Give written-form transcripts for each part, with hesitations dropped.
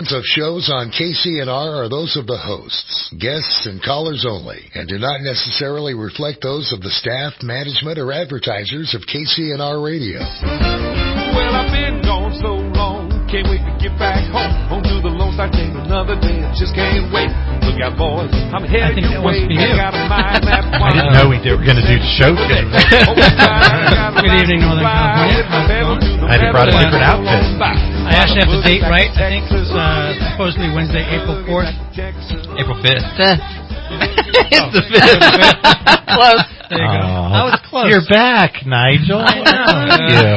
Of shows on KCNR are those of the hosts, guests, and callers only, and do not necessarily reflect those of the staff, management, or advertisers of KCNR Radio. Well, I've been gone so long, can't wait to get back home to the Lone Star State another day, just can't wait. Look out, boys, I'm headed your way. I got a mind map. I didn't know we were going to do the show today. Good evening, Northern California. I had brought a different outfit. I actually have the date right. I think it's supposedly Wednesday, April 4th. April 5th. It's the 5th. Close. There you go. I was close. You're back, Nigel. Thank you.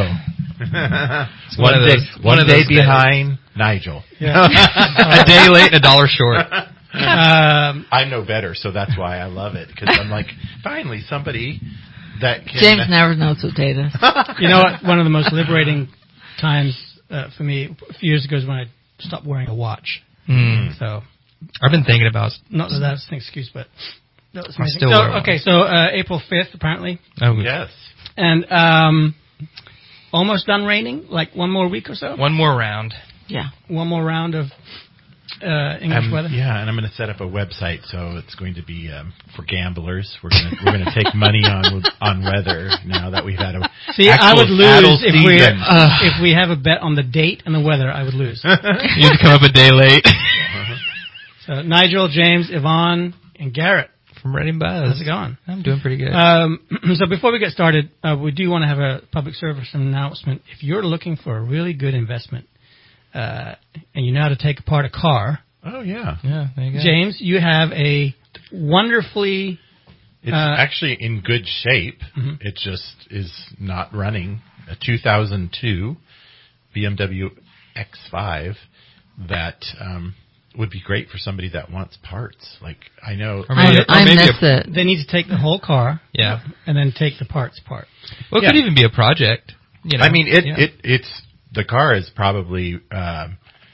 One day behind Nigel. Yeah. A day late and $1 short. I know better, so that's why I love it, because I'm like, finally, somebody that can... James never knows what date is. You know what? One of the most liberating times for me a few years ago is when I stopped wearing a watch. So I've been thinking about... Not that that's an excuse, but that was amazing. Still so April 5th, apparently. Oh, yes. And almost done raining, like one more week or so? One more round. Yeah. One more round of English weather? Yeah, and I'm going to set up a website, so it's going to be for gamblers. We're going to take money on weather now that we've had a See, I would lose if we have a bet on the date and the weather. I would lose. You have to come up a day late. So Nigel, James, Yvonne, and Garrett from Reading Buzz. How's it going? I'm doing pretty good. So before we get started, we do want to have a public service announcement. If you're looking for a really good investment, and you know how to take apart a car. Oh, yeah. Yeah, there you go. James, you have a wonderfully... It's actually in good shape. Mm-hmm. It just is not running. A 2002 BMW X5 that would be great for somebody that wants parts. Like, I know... I miss it. They need to take the whole car. Yeah. And then take the parts apart. Well, it could even be a project. You know? I mean, it's... The car is probably, oh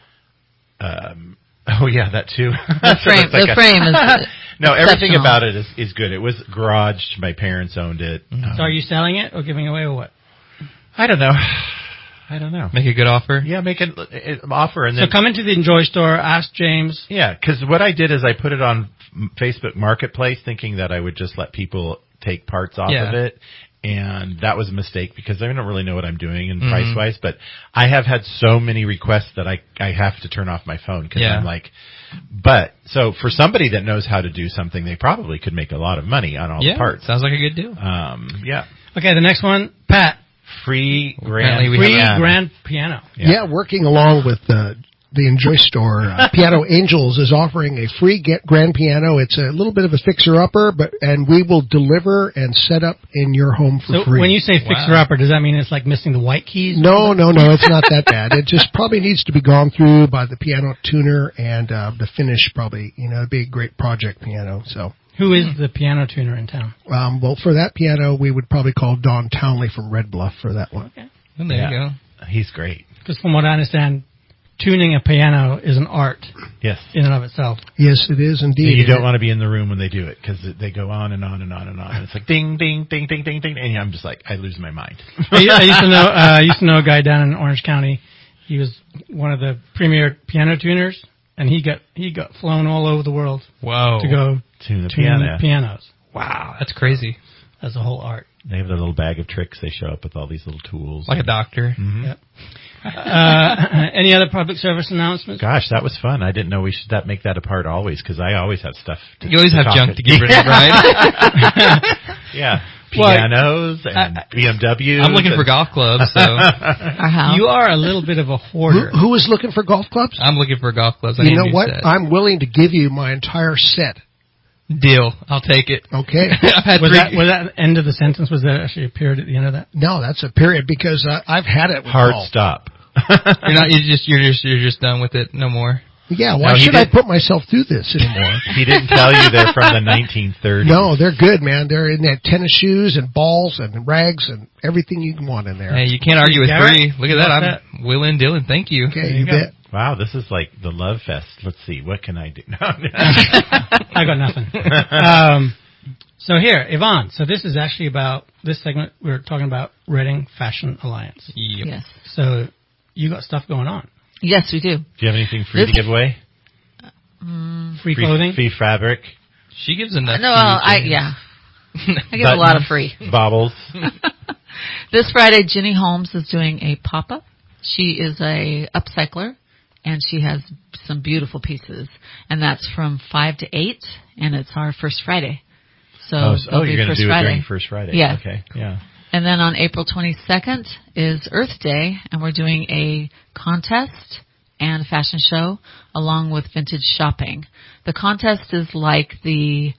yeah, that too. The frame is no, everything about it is good. It was garaged. My parents owned it. Mm-hmm. So are you selling it or giving away or what? I don't know. Make a good offer. Yeah, make an offer. And then, so come into the Enjoy store, ask James. Yeah, because what I did is I put it on Facebook Marketplace thinking that I would just let people take parts off of it. And that was a mistake because I don't really know what I'm doing in price-wise. But I have had so many requests that I have to turn off my phone because I'm like, but so for somebody that knows how to do something, they probably could make a lot of money on all the parts. Sounds like a good deal. Yeah. Okay, the next one, Pat. Free grand piano. Yeah, working along with the Enjoy store, Piano Angels is offering a free grand piano. It's a little bit of a fixer-upper, and we will deliver and set up in your home for free. When you say fixer-upper, does that mean it's like missing the white keys? No, it's not that bad. It just probably needs to be gone through by the piano tuner and the finish probably. You know, it'd be a great project piano. So. Who is the piano tuner in town? Well, for that piano, we would probably call Don Townley from Red Bluff for that one. Okay. Well, there you go. He's great. Because from what I understand, tuning a piano is an art. Yes. In and of itself. Yes, it is indeed. And you don't want to be in the room when they do it because they go on and on and on and on. And it's like ding, ding, ding, ding, ding, ding. And I'm just like, I lose my mind. I used to know a guy down in Orange County. He was one of the premier piano tuners, and he got flown all over the world. Whoa. To go tune the pianos. Wow, that's crazy. That's a whole art. They have their little bag of tricks. They show up with all these little tools. Like a doctor. Mm-hmm. Yep. Any other public service announcements? Gosh, that was fun. I didn't know we should make that a part always because I always have stuff. You always have junk to get rid of, right? Yeah. Pianos and BMWs. I'm looking for golf clubs, so. You are a little bit of a hoarder. Who is looking for golf clubs? I'm looking for golf clubs. You know what? I'm willing to give you my entire set. Deal. I'll take it. Okay. Was that end of the sentence? Was there actually a period at the end of that? No, that's a period because I've had it with hard golf. Stop. You're just done with it. No more. Yeah, why should I put myself through this anymore? He didn't tell you they're from the 1930s. No, they're good, man. They're in that tennis shoes and balls and rags and everything you can want in there. Hey, you can't argue with free. Look at that. I'm willing, Dylan. Thank you. Okay, you bet. Wow, this is like the love fest. Let's see. What can I do? No. I got nothing. So here, Yvonne. So this is actually about this segment. We're talking about Reading Fashion Alliance. Yep. Yes. So you got stuff going on. Yes, we do. Do you have anything free to give away? Free clothing? Free fabric? She gives enough. No, I give a lot of free. Baubles. This Friday, Ginny Holmes is doing a pop-up. She is a upcycler, and she has some beautiful pieces. And that's from 5 to 8, and it's our First Friday. So you're going to do it during First Friday. Yeah. Okay, yeah. And then on April 22nd is Earth Day, and we're doing a contest and fashion show along with vintage shopping. The contest is like the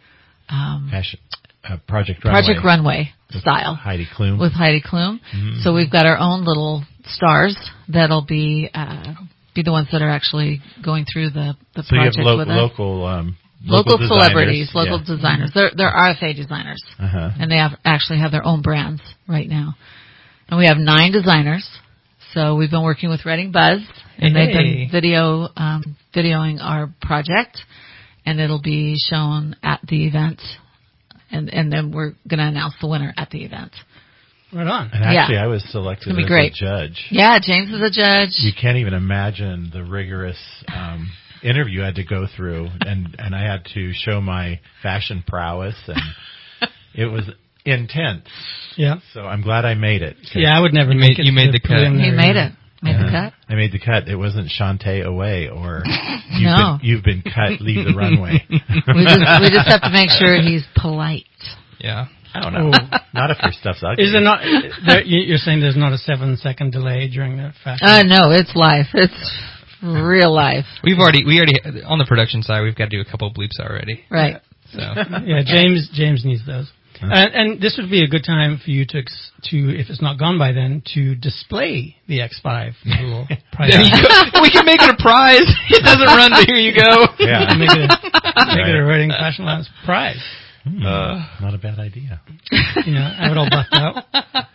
Project Runway style. Heidi Klum. With Heidi Klum. Mm-hmm. So we've got our own little stars that'll be the ones that are actually going through the project you have with us. Local celebrities, designers. local designers. They're RFA designers, and they actually have their own brands right now. And we have 9 designers. So we've been working with Reading Buzz, and they've been videoing our project, and it'll be shown at the event, and then we're going to announce the winner at the event. Right on. And actually, I was selected as a judge. Yeah, James is a judge. You can't even imagine the rigorous interview I had to go through, and I had to show my fashion prowess, and it was intense. Yeah. So I'm glad I made it. Yeah, I would never make it. You made the cut. He made it. Made the cut. I made the cut. It wasn't Shantae away or no. You've been cut, leave the runway. we just have to make sure he's polite. Yeah. I don't know. Not if your stuff's ugly. Is there not? You're saying there's not a 7-second delay during the fashion? No, it's live. It's real life. We already on the production side. We've got to do a couple of bleeps already. Right. So yeah, James needs those. And this would be a good time for you to, if it's not gone by then, to display the X5 little prize. We can make it a prize. It doesn't run, but here you go. Yeah. Make it a Reading Fashion Alliance prize. Not a bad idea. Have it all buffed out.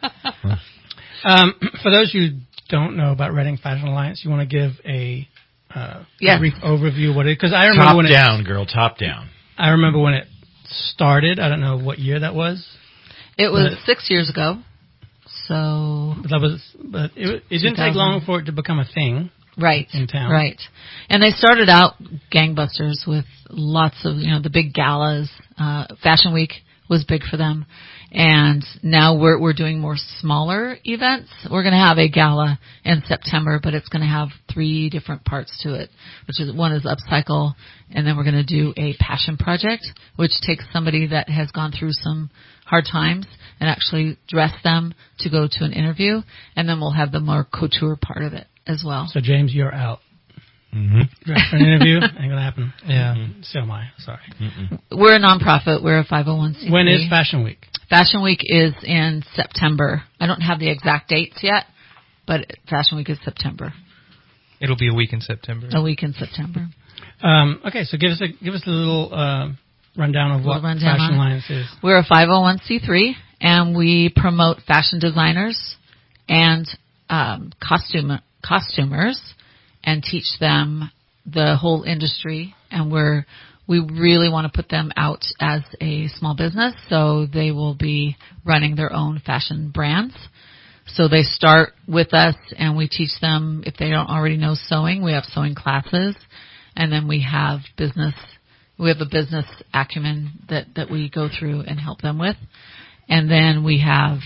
For those who don't know about Reading Fashion Alliance, you want to give a brief overview of what it is? Because I remember top down. I remember when it started. I don't know what year that was. It was 6 years ago. So it didn't take long for it to become a thing. Right. In town. Right. And they started out gangbusters with lots of, the big galas. Fashion Week was big for them. And now we're doing more smaller events. We're going to have a gala in September, but it's going to have 3 different parts to it, one is upcycle, and then we're going to do a passion project, which takes somebody that has gone through some hard times and actually dress them to go to an interview, and then we'll have the more couture part of it as well. So James, you're out. Mm-hmm. For an interview, ain't gonna happen. Yeah. So am I. Sorry. Mm-mm. We're a nonprofit. We're a 501c3. When is Fashion Week? Fashion Week is in September. I don't have the exact dates yet, but Fashion Week is September. It'll be a week in September. Okay, so give us a little rundown of what Fashion Alliance is. We're a 501c3, and we promote fashion designers and costumers, and teach them the whole industry. And we really want to put them out as a small business, so they will be running their own fashion brands. So they start with us, and we teach them, if they don't already know sewing, we have sewing classes, and then we have a business acumen that we go through and help them with. And then we have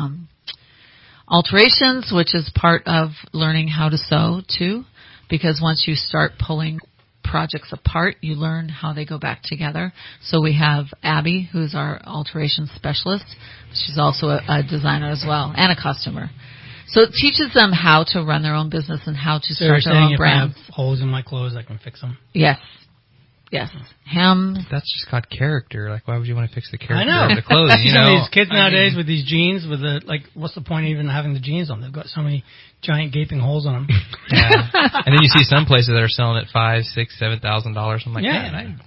alterations, which is part of learning how to sew too, because once you start pulling projects apart, you learn how they go back together. So we have Abby, who's our alteration specialist. She's also a designer as well, and a costumer. So it teaches them how to run their own business and how to start their own brands. If I have holes in my clothes, I can fix them. Yes. Hems. That's just called character. Like, why would you want to fix the character I know. of the clothing? These kids nowadays with these jeans, what's the point of even having the jeans on? They've got so many giant gaping holes on them. Yeah. And then you see some places that are selling at $5,000, $6,000, $7,000. I'm like, man,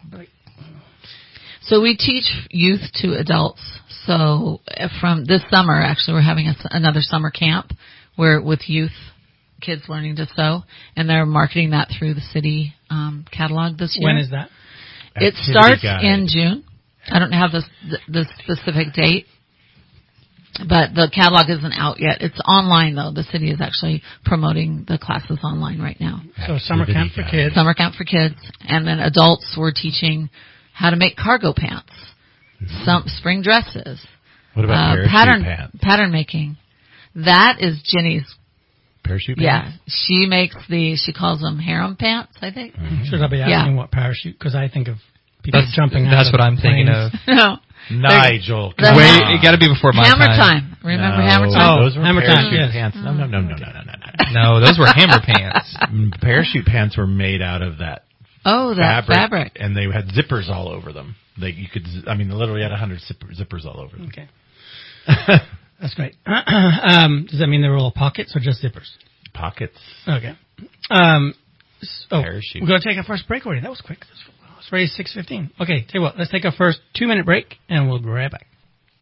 So we teach youth to adults. So from this summer, actually, we're having another summer camp where with youth, kids learning to sew, and they're marketing that through the city catalog this year. When is that? It starts in June. I don't have the specific date. But the catalog isn't out yet. It's online, though. The city is actually promoting the classes online right now. So summer camp for kids. Summer camp for kids. And then adults, we're teaching how to make cargo pants, some spring dresses. What about parachute pants? Pattern making. That is Jenny's. Parachute pants? Yeah. She makes she calls them harem pants, I think. Mm-hmm. Should I be asking what parachute? Because I think of people jumping out. That's what I'm thinking of. No. Nigel. It got to be before my Hammer time. Remember Hammer Time? Those were Hammer parachute Time, pants. No. No, those were hammer pants. Parachute pants were made out of that. Oh, that fabric. And they had zippers all over them. They literally had 100 zippers all over them. Okay. That's great. Does that mean they were all pockets or just zippers? Pockets. Okay. Parachute. We're going to take our first break already. That was quick. It's already 6:15. Okay, tell you what, let's take our first 2-minute break, and we'll be right back.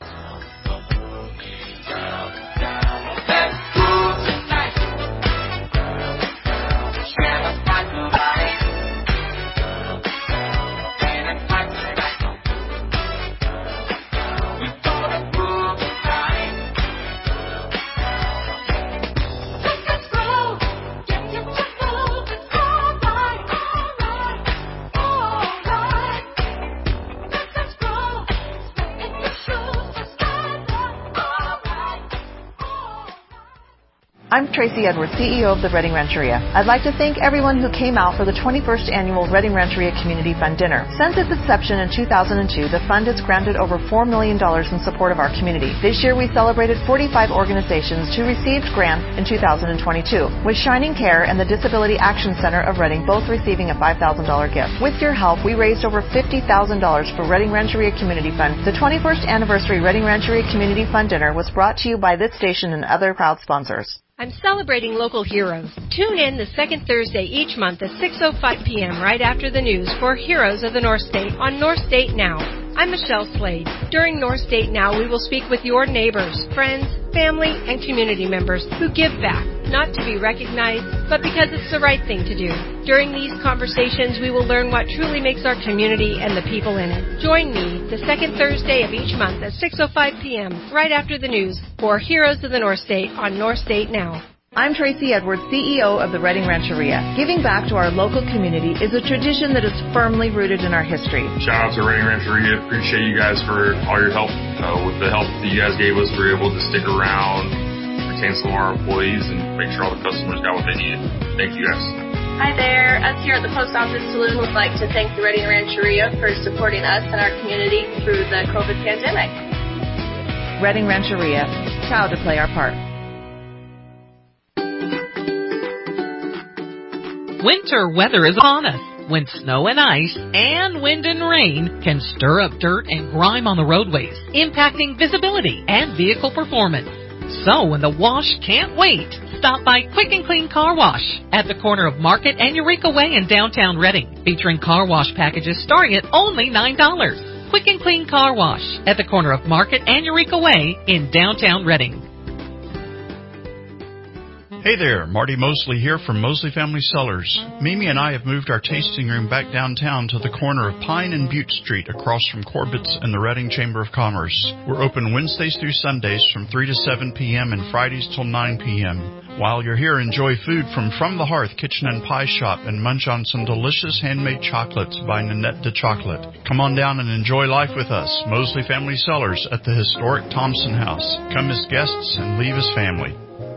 I'm Tracy Edwards, CEO of the Reading Rancheria. I'd like to thank everyone who came out for the 21st Annual Reading Rancheria Community Fund Dinner. Since its inception in 2002, the fund has granted over $4 million in support of our community. This year we celebrated 45 organizations who received grants in 2022, with Shining Care and the Disability Action Center of Reading both receiving a $5,000 gift. With your help, we raised over $50,000 for Reading Rancheria Community Fund. The 21st Anniversary Reading Rancheria Community Fund Dinner was brought to you by this station and other proud sponsors. I'm celebrating local heroes. Tune in the second Thursday each month at 6:05 p.m. right after the news for Heroes of the North State on North State Now. I'm Michelle Slade. During North State Now, we will speak with your neighbors, friends, family, and community members who give back, not to be recognized, but because it's the right thing to do. During these conversations, we will learn what truly makes our community and the people in it. Join me the second Thursday of each month at 6:05 p.m. right after the news for Heroes of the North State on North State Now. I'm Tracy Edwards, CEO of the Reading Rancheria. Giving back to our local community is a tradition that is firmly rooted in our history. Shout out to Reading Rancheria. Appreciate you guys for all your help. With the help that you guys gave us, we were able to stick around, retain some of our employees, and make sure all the customers got what they needed. Thank you guys. Hi there. Us here at the Post Office Saloon would like to thank the Reading Rancheria for supporting us and our community through the COVID pandemic. Reading Rancheria, proud to play our part. Winter weather is upon us, when snow and ice and wind and rain can stir up dirt and grime on the roadways, impacting visibility and vehicle performance. So when the wash can't wait, stop by Quick and Clean Car Wash at the corner of Market and Eureka Way in downtown Reading, featuring car wash packages starting at only $9. Quick and Clean Car Wash at the corner of Market and Eureka Way in downtown Reading. Hey there, Marty Mosley here from Mosley Family Cellars. Mimi and I have moved our tasting room back downtown to the corner of Pine and Butte Street across from Corbett's and the Reading Chamber of Commerce. We're open Wednesdays through Sundays from 3 to 7 p.m. and Fridays till 9 p.m. While you're here, enjoy food from the Hearth Kitchen and Pie Shop and munch on some delicious handmade chocolates by Nanette de Chocolate. Come on down and enjoy life with us, Mosley Family Cellars at the historic Thompson House. Come as guests and leave as family.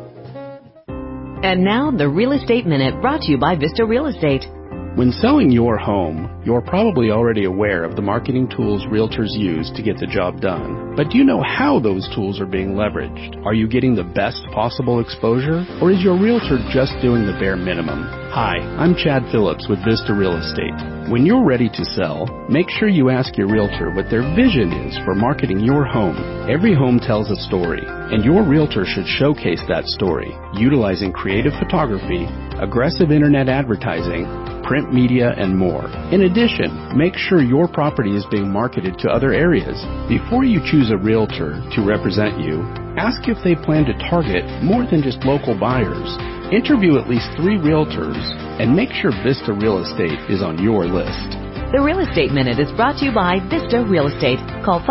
And now, the Real Estate Minute, brought to you by Vista Real Estate. When selling your home, you're probably already aware of the marketing tools realtors use to get the job done. But do you know how those tools are being leveraged? Are you getting the best possible exposure? Or is your realtor just doing the bare minimum? Hi, I'm Chad Phillips with Vista Real Estate. When you're ready to sell, make sure you ask your realtor what their vision is for marketing your home. Every home tells a story, and your realtor should showcase that story, utilizing creative photography, aggressive internet advertising, print media, and more. In addition, make sure your property is being marketed to other areas. Before you choose a realtor to represent you, ask if they plan to target more than just local buyers. Interview at least 3 realtors and make sure Vista Real Estate is on your list. The Real Estate Minute is brought to you by Vista Real Estate. Call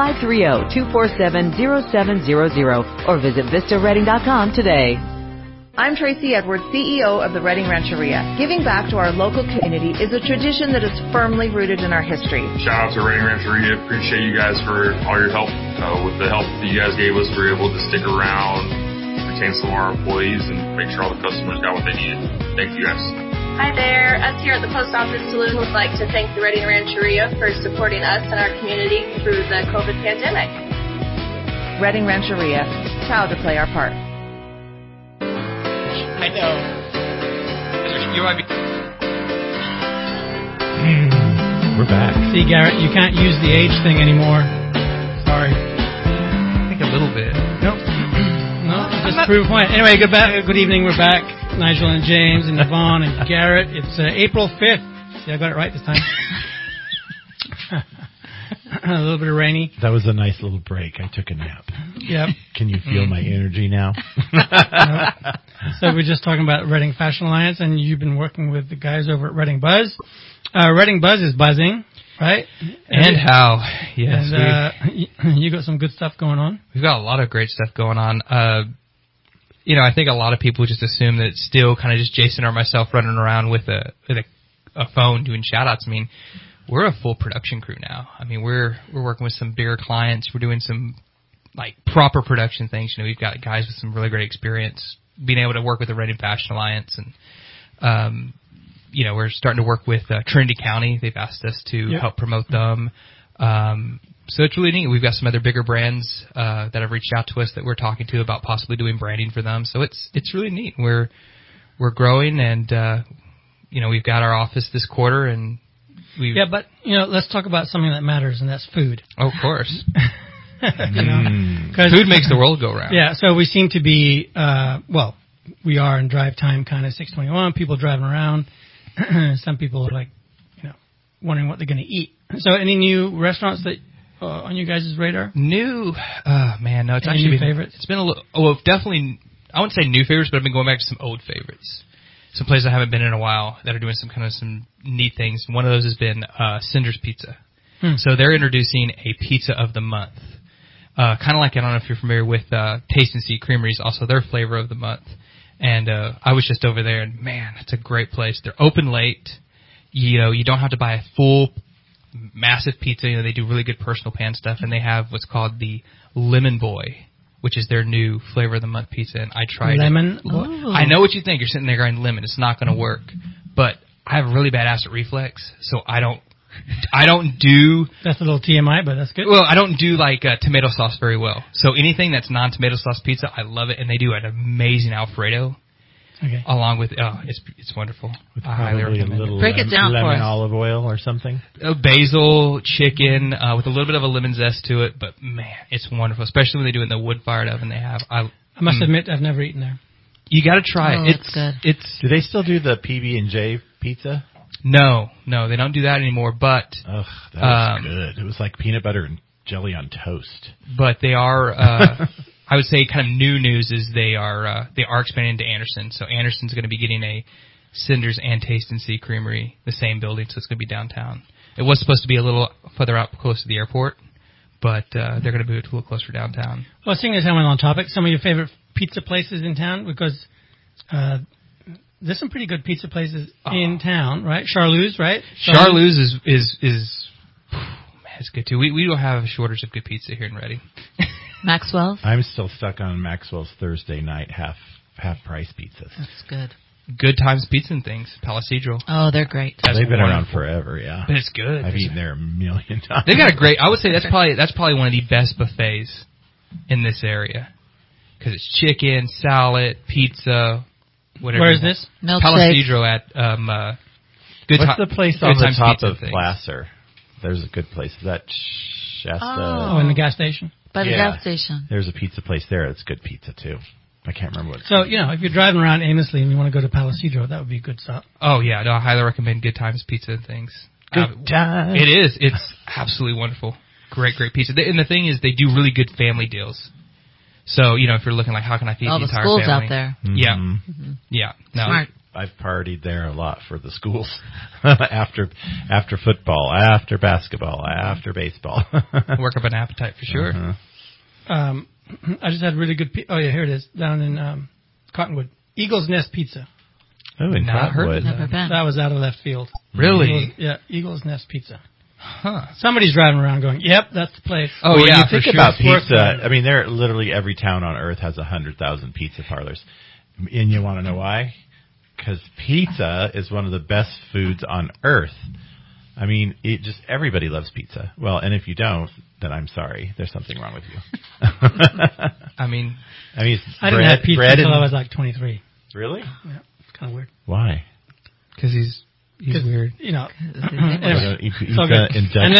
530-247-0700 or visit vistaredding.com today. I'm Tracy Edwards, CEO of the Redding Rancheria. Giving back to our local community is a tradition that is firmly rooted in our history. Shout out to Redding Rancheria. Appreciate you guys for all your help. With the help that you guys gave us, we were able to stick around, retain some of our employees, and make sure all the customers got what they needed. Thank you guys. Hi there. Us here at the Post Office Saloon would like to thank the Redding Rancheria for supporting us and our community through the COVID pandemic. Redding Rancheria, proud to play our part. I know. You might be. We're back. See, Garrett, you can't use the age thing anymore. Sorry. I think a little bit. Nope. No, just prove a point. Anyway, good evening. We're back. Nigel and James and Yvonne and Garrett. It's April 5th. See, I got it right this time. A little bit of rainy. That was a nice little break. I took a nap. Yep. Can you feel my energy now? So we're just talking about Redding Fashion Alliance, and you've been working with the guys over at Redding Buzz. Redding Buzz is buzzing, right? And how? Yes. And you got some good stuff going on. We've got a lot of great stuff going on. I think a lot of people just assume that it's still kind of just Jason or myself running around with a phone doing shout-outs. I mean, we're a full production crew now. I mean, we're working with some bigger clients. We're doing some like proper production things. We've got guys with some really great experience being able to work with the Redding Fashion Alliance, and we're starting to work with Trinity County. They've asked us to help promote them. So it's really neat. We've got some other bigger brands that have reached out to us that we're talking to about possibly doing branding for them. So it's really neat. We're growing, and we've got our office this quarter, and but let's talk about something that matters, and that's food. Oh, of course. Because food makes the world go round. Yeah, so we seem to be, we are in drive time kind of 6:21, people driving around. Some people are like, wondering what they're going to eat. So any new restaurants that on you guys' radar? New? No, it's any actually new favorites? It's been a little, definitely, I wouldn't say new favorites, but I've been going back to some old favorites. Some places I haven't been in a while that are doing some neat things. One of those has been Cinder's Pizza. So they're introducing a pizza of the month. Kind of like, I don't know if you're familiar with Taste and See Creameries, also their flavor of the month. And I was just over there, and man, it's a great place. They're open late. You don't have to buy a full, massive pizza. They do really good personal pan stuff, and they have what's called the Lemon Boy, which is their new flavor of the month pizza. And I tried lemon. I know what you think. You're sitting there going lemon. It's not going to work. But I have really bad acid reflux, so I don't do... That's a little TMI, but that's good. Well, I don't do, tomato sauce very well. So anything that's non-tomato sauce pizza, I love it. And they do an amazing Alfredo. Okay. Along with, it's wonderful. With I highly recommend it. Break it down for lemon us. olive oil or something? Basil, chicken, with a little bit of a lemon zest to it. But, man, it's wonderful. Especially when they do it in the wood-fired oven they have. I must admit, I've never eaten there. You got to try it. It's good. Do they still do the PB&J pizza? No, they don't do that anymore, but... Ugh, that was good. It was like peanut butter and jelly on toast. But they are, I would say kind of new news is they are expanding to Anderson. So Anderson's going to be getting a Cinder's and Taste and See Creamery, the same building, so it's going to be downtown. It was supposed to be a little further out close to the airport, but they're going to move it a little closer downtown. Well, seeing as how we're on topic, some of your favorite pizza places in town, because... there's some pretty good pizza places in town, right? Charlou's, right? Charlou's is it's good too. We don't have a shortage of good pizza here in Redding. Maxwell's? I'm still stuck on Maxwell's Thursday night half price pizzas. That's good. Good Times Pizza and things, Palacidro. Oh, they're great. They've been around forever, yeah. But it's good. I've eaten there a million times. They got a great. I would say that's probably one of the best buffets in this area because it's chicken, salad, pizza. Whatever. Where is this? Palacidro at What's the place on the top of Placer? There's a good place. Is that Shasta? Oh, in the gas station? By the gas station. There's a pizza place there that's good pizza, too. I can't remember what it's called. If you're driving around aimlessly and you want to go to Palacidro, that would be a good stop. Oh, yeah. No, I highly recommend Good Times Pizza and things. Good Times. It is. It's absolutely wonderful. Great pizza. And the thing is, they do really good family deals. So, if you're looking like, how can I feed the entire family? All the schools out there. Yeah. Mm-hmm. Yeah. No, smart. I've partied there a lot for the schools after football, after basketball, after baseball. Work up an appetite for sure. Uh-huh. I just had really good. Here it is down in Cottonwood. Eagle's Nest Pizza. Oh, in Cottonwood. That was out of left field. Really? Eagle's Nest Pizza. Huh. Somebody's driving around going, "Yep, that's the place." Oh, well, yeah, you think about pizza. I mean, literally every town on earth has 100,000 pizza parlors, and you want to know why? Because pizza is one of the best foods on earth. I mean, everybody loves pizza. Well, and if you don't, then I'm sorry. There's something wrong with you. I mean, I didn't have pizza until I was like 23. Really? Yeah, it's kind of weird. Why? Because he's weird. You know. Anyway, so good.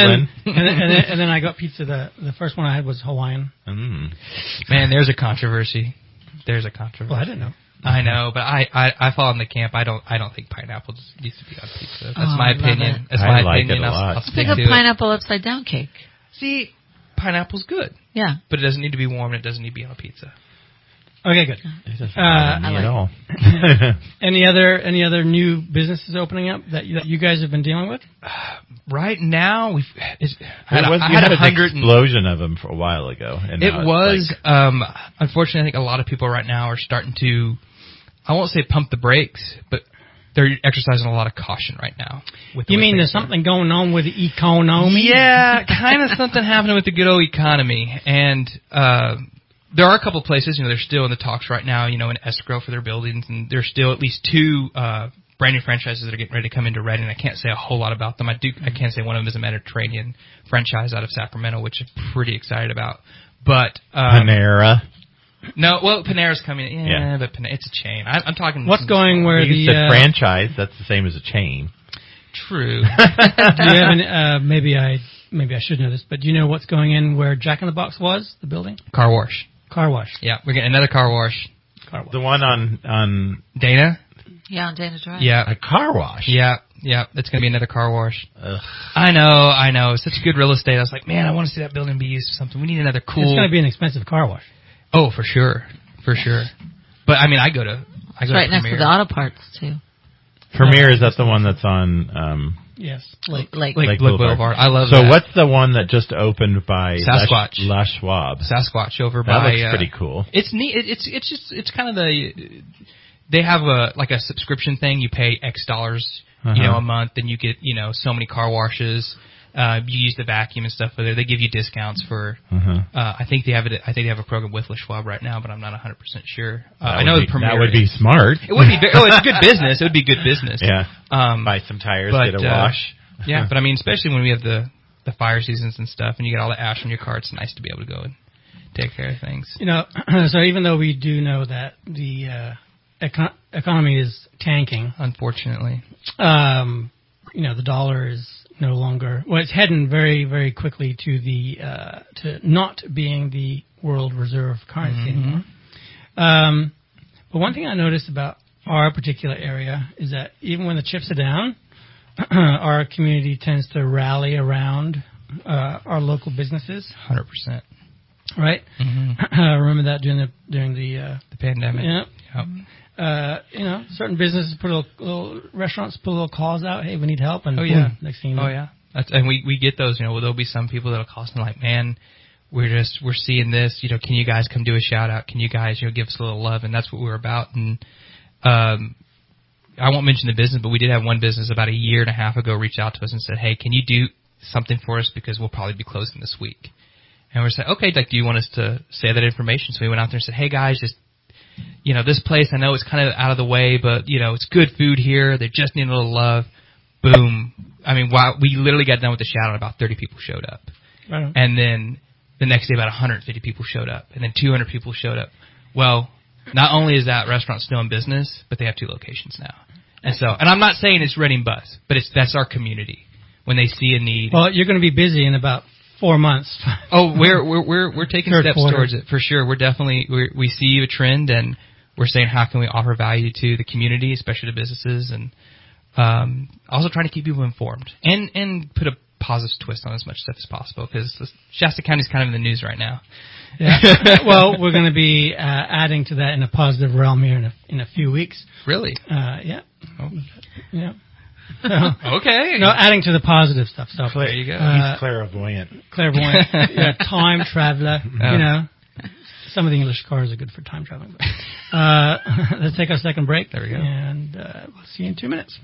And then I got pizza. The first one I had was Hawaiian. Mm. Man, there's a controversy. Well, I didn't know. I know, but I fall in the camp. I don't think pineapple needs to be on pizza. That's my opinion. That's my opinion. I'll stick to it. Pineapple upside down cake. See, pineapple's good. Yeah, but it doesn't need to be warm. And it doesn't need to be on a pizza. Okay, good. At all. Any other new businesses opening up that you guys have been dealing with? Right now, you had an explosion of them for a while ago. And it was. Unfortunately, I think a lot of people right now are starting to, I won't say pump the brakes, but they're exercising a lot of caution right now. You mean there's something going on with the economy? Yeah, kind of something happening with the good old economy. And there are a couple of places, they're still in the talks right now, in escrow for their buildings, and there's still at least 2 brand new franchises that are getting ready to come into Redding. I can't say a whole lot about them. I can say one of them is a Mediterranean franchise out of Sacramento, which I'm pretty excited about. But Panera. No, well, Panera's coming in. Yeah, but it's a chain. I'm talking. What's going where you said franchise? That's the same as a chain. True. Do you have any, maybe I should know this, but do you know what's going in where Jack in the Box was, the building? Car wash. Yeah, we're getting another car wash. The one on Dana? Yeah, on Dana Drive. Yeah. A car wash? Yeah. It's going to be another car wash. Ugh. I know. It's such good real estate. I was like, man, I want to see that building be used for something. We need another cool. It's going to be an expensive car wash. Oh, for sure. But I mean, I go to right next to the auto parts too. Premier, is that the one that's on? Yes, Lake Boulevard. I love that. So what's the one that just opened by Sasquatch? La Schwab. Sasquatch over that by. That looks pretty cool. It's neat. It's kind of they have a subscription thing. You pay X dollars, a month, and you get so many car washes. You use the vacuum and stuff with it. They give you discounts for. I think they have a program with La Schwab right now, but I'm not 100% sure. I know the Premier. That would be smart. It would be. It's good business. It would be good business. Yeah. Buy some tires, get a wash. Yeah, but I mean, especially when we have the fire seasons and stuff, and you get all the ash on your car, it's nice to be able to go and take care of things. So even though we do know that the economy is tanking, unfortunately, the dollar is no longer. Well, it's heading very, very quickly to not being the world reserve currency anymore. But one thing I noticed about our particular area is that even when the chips are down, our community tends to rally around our local businesses. 100%. Right. I remember that during the pandemic. Yeah. Certain businesses restaurants put little calls out. Hey, we need help, and boom, next thing you know. Oh yeah. And we get those. There'll be some people that'll call us and like, man, we're seeing this. Can you guys come do a shout out? Can you guys give us a little love? And that's what we're about. And I won't mention the business, but we did have one business about a year and a half ago reach out to us and said, hey, can you do something for us because we'll probably be closing this week? And we said, okay, do you want us to say that information? So we went out there and said, hey guys, just this place, I know it's kind of out of the way, but it's good food here. They just need a little love. Boom. I mean, we literally got done with the shout out, about 30 people showed up. Right. And then the next day about 150 people showed up, and then 200 people showed up. Well, not only is that restaurant still in business, but they have 2 locations now. And I'm not saying it's Redding Buzz, but that's our community. When they see a need. Well, you're going to be busy in about 4 months. Oh, we're taking steps towards it for sure. We're definitely we see a trend, and we're saying how can we offer value to the community, especially to businesses, and also trying to keep people informed and put a positive twist on as much stuff as possible, because Shasta County is kind of in the news right now. Yeah. Well, we're going to be adding to that in a positive realm here in a few weeks. Really? Yeah. Oh. Yeah. Okay. No, adding to the positive stuff. So there you go. He's clairvoyant. Yeah, time traveler. You know, some of the English cars are good for time traveling. But, let's take our second break. There we go. And we'll see you in 2 minutes.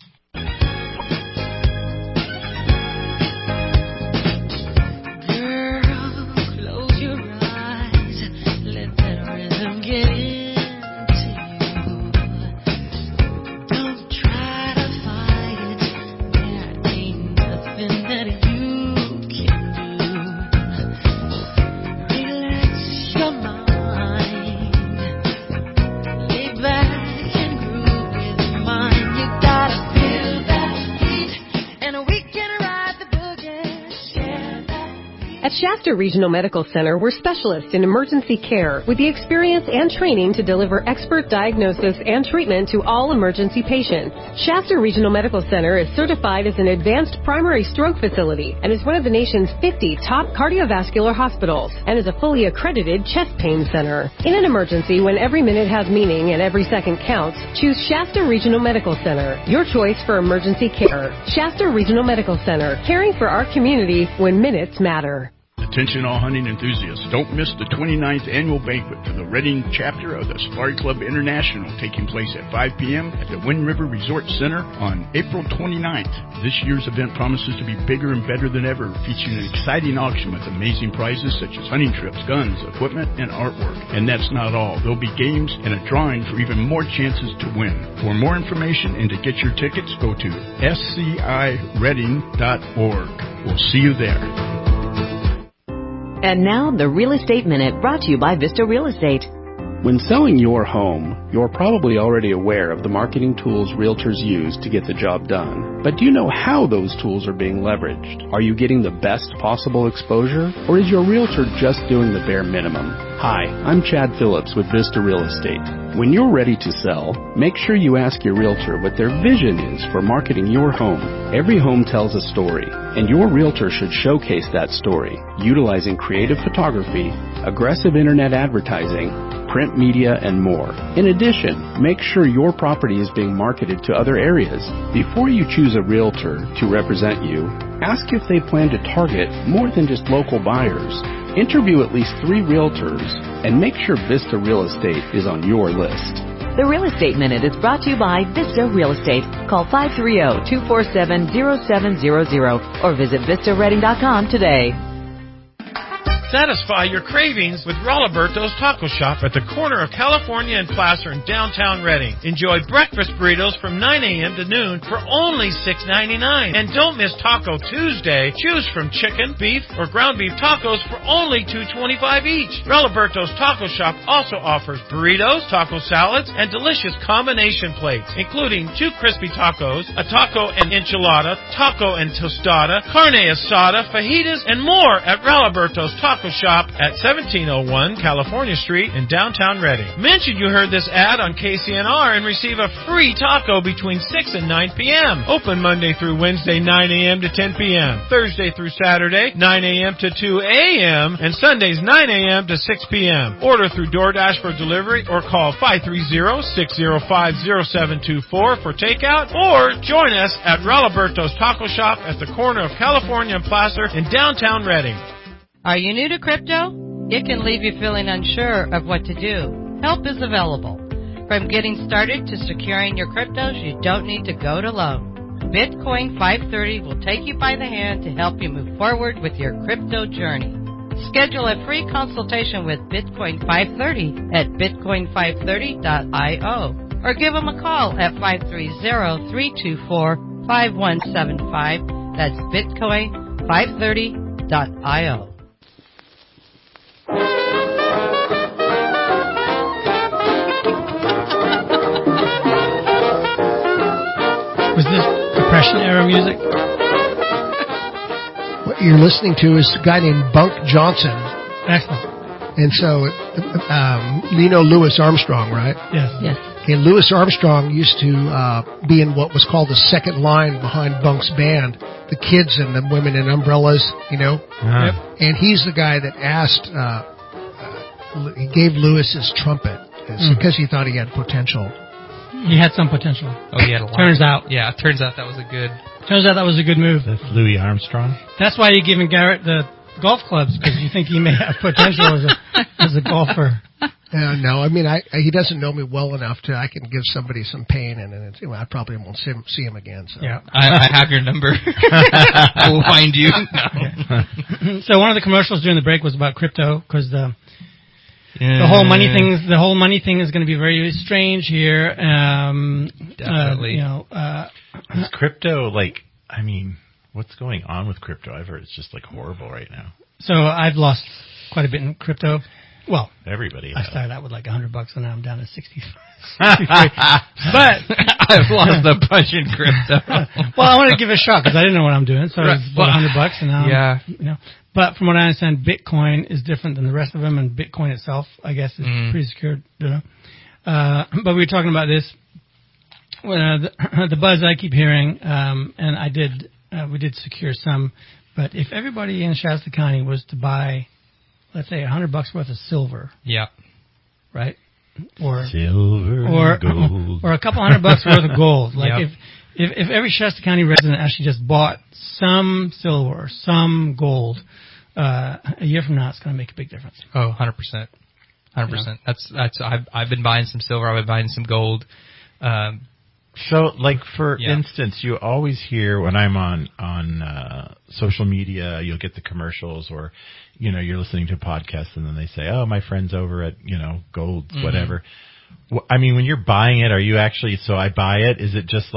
At Shasta Regional Medical Center, we're specialists in emergency care with the experience and training to deliver expert diagnosis and treatment to all emergency patients. Shasta Regional Medical Center is certified as an advanced primary stroke facility and is one of the nation's 50 top cardiovascular hospitals and is a fully accredited chest pain center. In an emergency, when every minute has meaning and every second counts, choose Shasta Regional Medical Center, your choice for emergency care. Shasta Regional Medical Center, caring for our community when minutes matter. Attention all hunting enthusiasts, don't miss the 29th annual banquet for the Reading chapter of the Safari Club International taking place at 5 p.m. at the Wind River Resort Center on April 29th. This year's event promises to be bigger and better than ever, featuring an exciting auction with amazing prizes such as hunting trips, guns, equipment, and artwork. And that's not all. There'll be games and a drawing for even more chances to win. For more information and to get your tickets, go to scireading.org. We'll see you there. And now, the Real Estate Minute, brought to you by Vista Real Estate. When selling your home, you're probably already aware of the marketing tools realtors use to get the job done. But do you know how those tools are being leveraged? Are you getting the best possible exposure? Or is your realtor just doing the bare minimum? Hi, I'm Chad Phillips with Vista Real Estate. When you're ready to sell, make sure you ask your realtor what their vision is for marketing your home. Every home tells a story, and your realtor should showcase that story, utilizing creative photography, aggressive internet advertising, print media, and more. In addition, make sure your property is being marketed to other areas. Before you choose a realtor to represent you, ask if they plan to target more than just local buyers. Interview at least 3 realtors and make sure Vista Real Estate is on your list. The Real Estate Minute is brought to you by Vista Real Estate. Call 530-247-0700 or visit VistaReading.com today. Satisfy your cravings with Rolliberto's Taco Shop at the corner of California and Placer in downtown Reading. Enjoy breakfast burritos from 9 a.m. to noon for only $6.99. And don't miss Taco Tuesday. Choose from chicken, beef, or ground beef tacos for only $2.25 each. Rolliberto's Taco Shop also offers burritos, taco salads, and delicious combination plates, including 2 crispy tacos, a taco and enchilada, taco and tostada, carne asada, fajitas, and more at Rolliberto's Taco Shop at 1701 California Street in downtown Reading. Mention you heard this ad on KCNR and receive a free taco between 6 and 9 p.m. Open Monday through Wednesday, 9 a.m. to 10 p.m. Thursday through Saturday, 9 a.m. to 2 a.m. and Sundays, 9 a.m. to 6 p.m. Order through DoorDash for delivery or call 530-605-0724 for takeout, or join us at Rolliberto's Taco Shop at the corner of California and Placer in downtown Reading. Are you new to crypto? It can leave you feeling unsure of what to do. Help is available. From getting started to securing your cryptos, you don't need to go it alone. Bitcoin 530 will take you by the hand to help you move forward with your crypto journey. Schedule a free consultation with Bitcoin 530 at bitcoin530.io or give them a call at 530-324-5175. That's bitcoin530.io. Was this Depression era music? What you're listening to is a guy named Bunk Johnson. Excellent. And so, Lino Louis Armstrong, right? Yes. Yes. Okay, Louis Armstrong used to be in what was called the second line behind Bunk's band, the kids and the women in umbrellas, you know. And he's the guy that asked, he gave Louis his trumpet because he thought he had potential. He had some potential. Oh, he had a lot. Turns out that was a good. Turns out that was a good move. That's Louis Armstrong. That's why you're giving Garrett the golf clubs, because you think he may have potential as a golfer. No, I mean, he doesn't know me well enough I can give somebody some pain, and I probably won't see him again. So. Yeah, I have your number. I will find you. No. So one of the commercials during the break was about crypto, because the whole money thing is going to be very strange here. Definitely. Is crypto what's going on with crypto? I've heard it's just horrible right now. So I've lost quite a bit in crypto. Well, everybody. I started out with $100, and now I'm down to 63. But I've lost a bunch in crypto. Well, I wanted to give it a shot because I didn't know what I'm doing, so I bought $100, and now But from what I understand, Bitcoin is different than the rest of them, and Bitcoin itself, I guess, is pretty secure. But we were talking about this. The buzz I keep hearing, and we did secure some. But if everybody in Shasta County was to buy, let's say, $100 worth of silver, right, or silver, or gold, or a couple $100 worth of gold, if every Shasta County resident actually just bought some silver or some gold, a year from now, it's going to make a big difference. Oh, 100%. 100%. That's. I've been buying some silver. I've been buying some gold. So, for instance, you always hear when I'm on social media, you'll get the commercials, or you're listening to a podcast, and then they say, "Oh, my friend's over at Gold, whatever." I mean, when you're buying it, are you actually? So I buy it. Is it just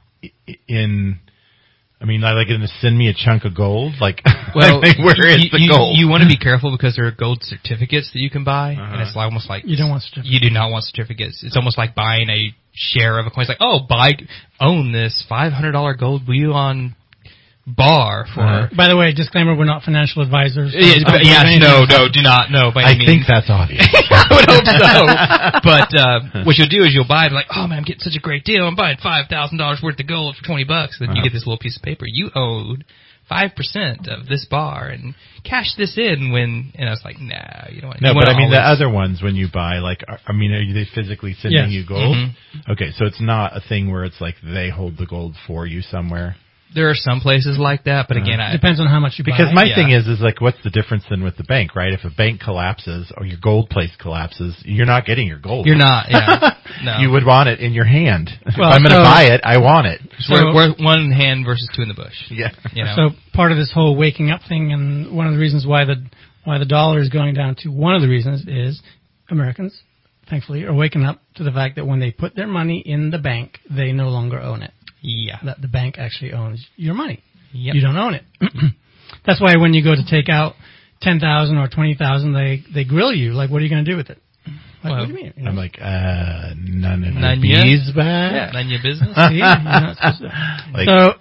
in? I mean, going to send me a chunk of gold? Well, where is the gold? You want to be careful because there are gold certificates that you can buy, and it's almost like you don't want certificates. You do not want certificates. It's almost like buying a share of a coin. It's like, own this $500 gold bullion bar for. By the way, disclaimer: we're not financial advisors. Yes, no, do not. No, by any means. I think that's obvious. I would hope so. But what you'll do is you'll buy it like, oh man, I'm getting such a great deal. I'm buying $5,000 worth of gold for $20. Then you get this little piece of paper. You owed 5% of this bar and cash this in when. And I was like, nah, you don't want. No, but I mean the other ones when you buy, are they physically sending you gold? Mm-hmm. Okay, so it's not a thing where it's like they hold the gold for you somewhere. There are some places like that, but again, depends on how much you buy. Because my thing is what's the difference then with the bank, right? If a bank collapses or your gold place collapses, you're not getting your gold. You're not, no. You would want it in your hand. Well, if I'm going to buy it, I want it. So we're one hand versus two in the bush. Yeah. So part of this whole waking up thing, and one of the reasons why the dollar is going down to, one of the reasons is Americans, thankfully, are waking up to the fact that when they put their money in the bank, they no longer own it. Yeah. That the bank actually owns your money. Yep. You don't own it. That's why when you go to take out $10,000 or $20,000, they grill you. Like, what are you going to do with it? What do you mean? I'm like, none of your bees back? Yeah. None of your business? See, you're not supposed to.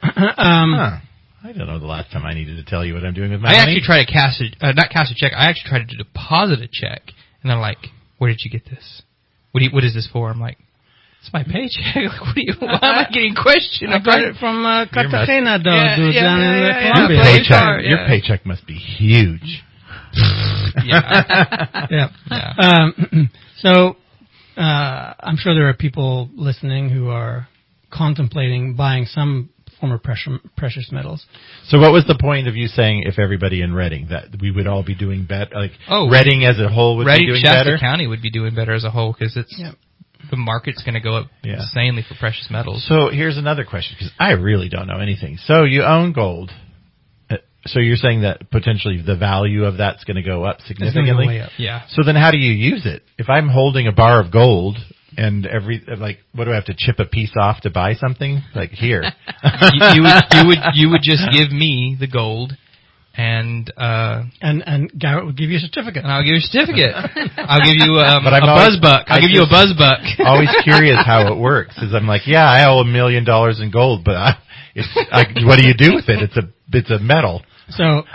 I don't know the last time I needed to tell you what I'm doing with my money. I actually tried to not cash a check. I actually tried to deposit a check. And they're like, where did you get this? What is this for? I'm like, it's my paycheck. Why am I getting questioned? I got it from Cartagena, down in Colombia. Your paycheck must be huge. Yeah. So, I'm sure there are people listening who are contemplating buying some form of precious metals. So what was the point of you saying if everybody in Redding, that we would all be doing better? Redding as a whole would be doing Shasta better? County would be doing better as a whole because it's... Yeah. The market's going to go up insanely for precious metals. So here's another question, because I really don't know anything. So you own gold. So you're saying that potentially the value of that's going to go up significantly? It's going to go way up. Yeah. So then how do you use it? If I'm holding a bar of gold and what do I have to chip a piece off to buy something? Like, here. you would just give me the gold. And Garrett would give you a certificate. And I'll give you a certificate. I'll give you a buzz buck. I'll give you a buzz buck. Always curious how it works. Is I'm like, I owe $1 million in gold, but what do you do with it? It's a metal. So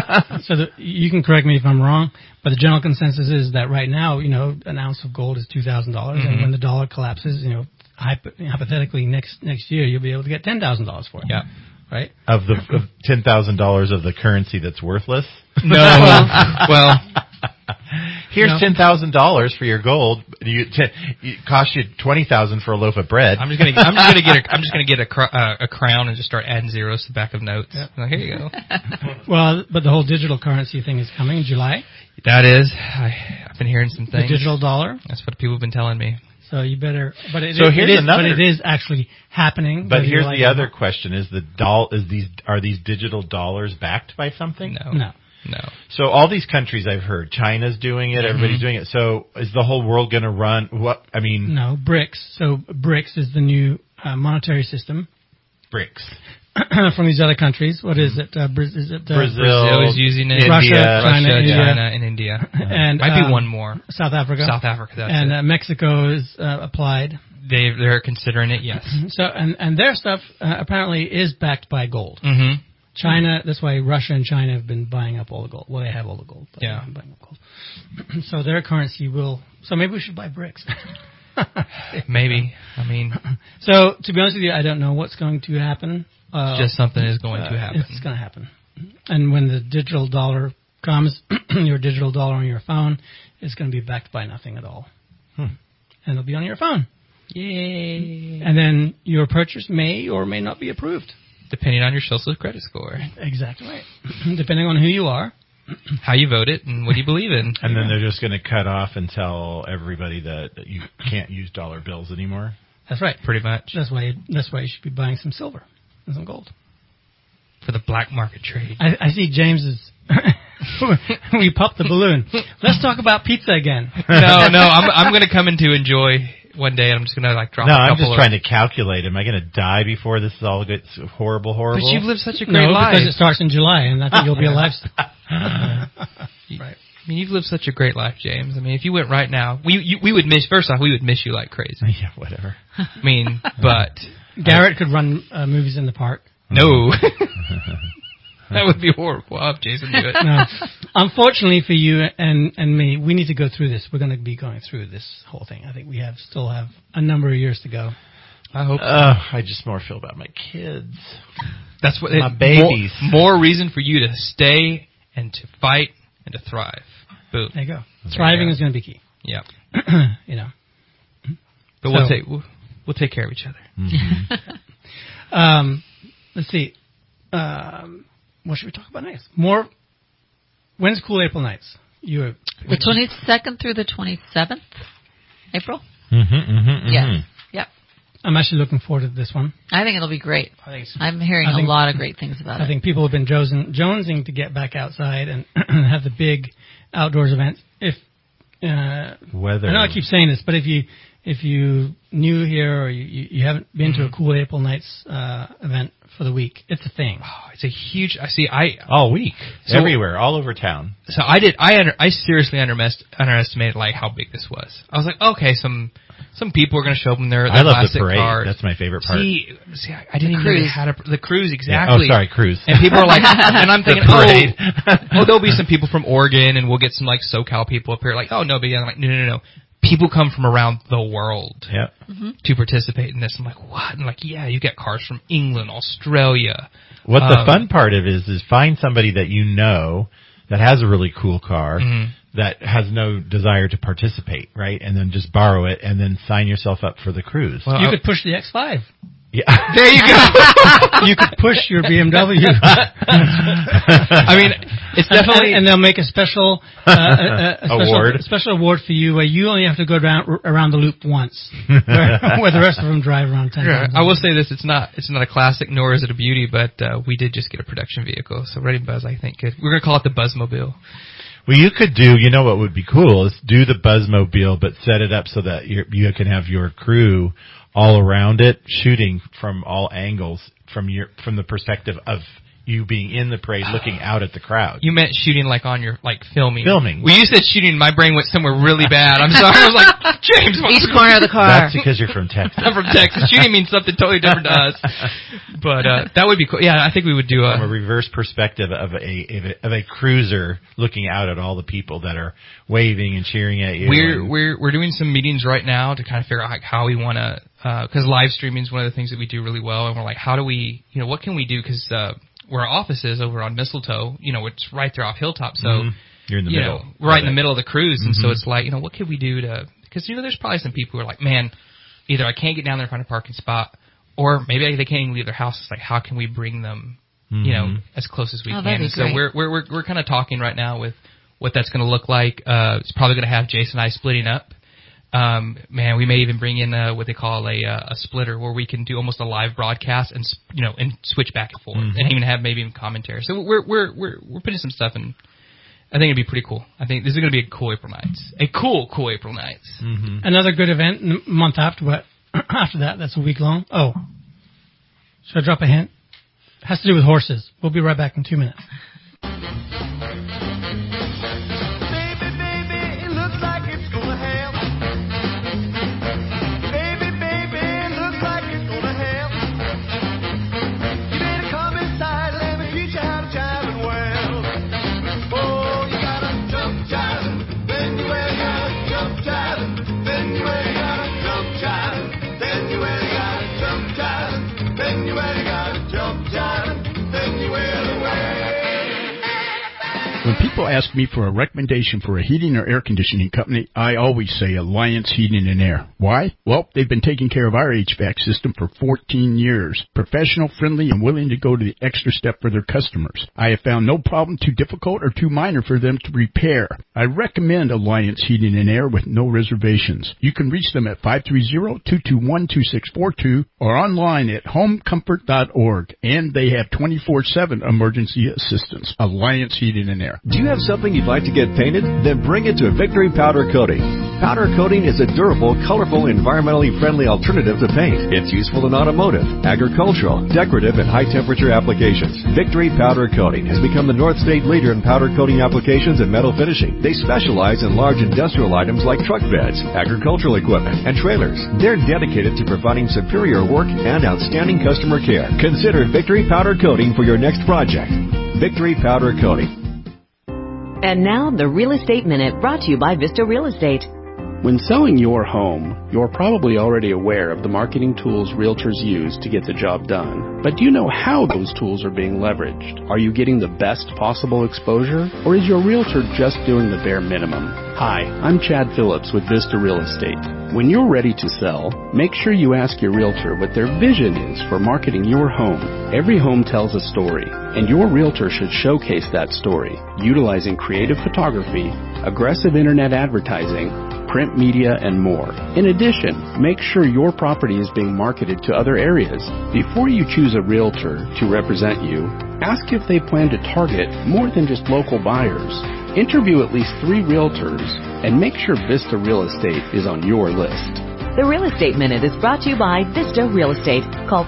you can correct me if I'm wrong, but the general consensus is that right now, you know, an ounce of gold is $2,000, and when the dollar collapses, you know, hypothetically next year you'll be able to get $10,000 for it. Yeah. Right? Of $10,000 of the currency that's worthless? No. Well, here's $10,000 for your gold. It costs you $20,000 for a loaf of bread. I'm just gonna get a crown and just start adding zeros to the back of notes. Yep. Like, here you go. Well, but the whole digital currency thing is coming in July. That is. I've been hearing some things. The digital dollar. That's what people have been telling me. So you better. But it is actually happening. But here's the other question: are these digital dollars backed by something? No. So all these countries I've heard, China's doing it, everybody's doing it. So is the whole world going to run? No, BRICS. So BRICS is the new monetary system. BRICS. From these other countries. What is it? Brazil is using it. Russia, China, and India. And might be one more. South Africa. That's and it. Mexico is applied. They're considering it, yes. So and their stuff apparently is backed by gold. Mm-hmm. China, that's why Russia and China have been buying up all the gold. Well, they have all the gold. But yeah. Buying up gold. So their currency will. So maybe we should buy BRICS. Maybe. I mean. So to be honest with you, I don't know what's going to happen. Just something is going to happen. It's going to happen. And when the digital dollar comes, your digital dollar on your phone is going to be backed by nothing at all. And it'll be on your phone. Yay. And then your purchase may or may not be approved. Depending on your social credit score. Exactly right. Depending on who you are. How you voted and what you believe in. And then they're just going to cut off and tell everybody that you can't use dollar bills anymore. That's right. Pretty much. That's why you should be buying some silver and some gold. For the black market trade. I see James's... we popped the balloon. Let's talk about pizza again. No, I'm going to come in to enjoy one day, and I'm just going to drop a couple. No, I'm just trying to calculate. Am I going to die before this is all good? Horrible. But you've lived such a great life. Because it starts in July, and I think you'll be alive. Right. I mean, you've lived such a great life, James. I mean, if you went right now, we would miss. First off, we would miss you like crazy. Yeah, whatever. I mean, but Garrett could run movies in the park. No. That would be horrible. I'll have Jason do it. No. Unfortunately for you and me, we need to go through this. We're going to be going through this whole thing. I think we still have a number of years to go. I hope so. I just more feel about my kids. That's what my babies. More reason for you to stay and to fight and to thrive. Boom. There you go. Thriving is going to be key. Yeah. But we'll take care of each other. Mm-hmm. Let's see. What should we talk about next? When's Cool April Nights? The 22nd through the 27th April? Yes. Yep. I'm actually looking forward to this one. I think it'll be great. I'm hearing a lot of great things about it. I think people have been jonesing to get back outside and have the big outdoors events. Weather. I know I keep saying this, but if you new here or you haven't been to a Cool April Nights event for the week, it's a thing. Oh, it's a huge. All week, everywhere, all over town. So I seriously underestimated how big this was. I was like, okay, some people are going to show up in their I love plastic the parade. cars. That's my favorite part. See, I didn't even know they had the cruise exactly. Yeah. Oh, sorry, cruise. And people are like, and I'm thinking, there'll be some people from Oregon, and we'll get some SoCal people up here. Like, oh no, but yeah, I'm like, no. People come from around the world to participate in this. I'm like, what? And you get cars from England, Australia. What the fun part of it is find somebody that you know that has a really cool car that has no desire to participate, right? And then just borrow it and then sign yourself up for the cruise. Well, you could push the X5. Yeah. There you go. You could push your BMW. I mean, it's definitely... And they'll make a special award. A special award for you where you only have to go around the loop once, where the rest of them drive around 10 times. I will say this, it's not a classic, nor is it a beauty, but we did just get a production vehicle. So Ready Buzz, I think, we're going to call it the Buzzmobile. Well, you could do, what would be cool is do the Buzzmobile, but set it up so that you can have your crew all around it, shooting from all angles from the perspective of you being in the parade looking out at the crowd. You meant shooting like on your, like filming. Filming. When you said shooting, my brain went somewhere really bad. I'm sorry. I was like, James. Each corner of the car. That's because you're from Texas. I'm from Texas. Shooting means something totally different to us. But that would be cool. Yeah, I think we would do from a reverse perspective of a cruiser looking out at all the people that are waving and cheering at you. We're doing some meetings right now to kind of figure out how we want to, because live streaming is one of the things that we do really well, and we're like, how do we, what can we do? Because where our office is over on Mistletoe, it's right there off Hilltop, so you're in the middle, right in the middle of the cruise, and so it's like, what could we do to? Because there's probably some people who are like, man, either I can't get down there and find a parking spot, or maybe they can't even leave their house. It's like, how can we bring them, as close as we can? And so we're kind of talking right now with what that's going to look like. It's probably going to have Jason and I splitting up. We may even bring in what they call a splitter, where we can do almost a live broadcast and and switch back and forth, and even have maybe even commentary. So we're putting some stuff in. I think it'd be pretty cool. I think this is going to be a cool April Nights. A cool April Nights. Mm-hmm. Another good event month after that. That's a week long. Oh, should I drop a hint? It has to do with horses. We'll be right back in 2 minutes. When people ask me for a recommendation for a heating or air conditioning company, I always say Alliance Heating and Air. Why? Well, they've been taking care of our HVAC system for 14 years. Professional, friendly, and willing to go to the extra step for their customers. I have found no problem too difficult or too minor for them to repair. I recommend Alliance Heating and Air with no reservations. You can reach them at 530-221-2642 or online at homecomfort.org. And they have 24/7 emergency assistance. Alliance Heating and Air. Do you have something you'd like to get painted? Then bring it to Victory Powder Coating. Powder coating is a durable, colorful, environmentally friendly alternative to paint. It's useful in automotive, agricultural, decorative, and high-temperature applications. Victory Powder Coating has become the North State leader in powder coating applications and metal finishing. They specialize in large industrial items like truck beds, agricultural equipment, and trailers. They're dedicated to providing superior work and outstanding customer care. Consider Victory Powder Coating for your next project. Victory Powder Coating. And now, the Real Estate Minute, brought to you by Vista Real Estate. When selling your home, you're probably already aware of the marketing tools realtors use to get the job done. But do you know how those tools are being leveraged? Are you getting the best possible exposure? Or is your realtor just doing the bare minimum? Hi, I'm Chad Phillips with Vista Real Estate. When you're ready to sell, make sure you ask your realtor what their vision is for marketing your home. Every home tells a story, and your realtor should showcase that story, utilizing creative photography, aggressive internet advertising, print media, and more. In addition, make sure your property is being marketed to other areas. Before you choose a realtor to represent you, ask if they plan to target more than just local buyers. Interview at least 3 realtors and make sure Vista Real Estate is on your list. The Real Estate Minute is brought to you by Vista Real Estate. Call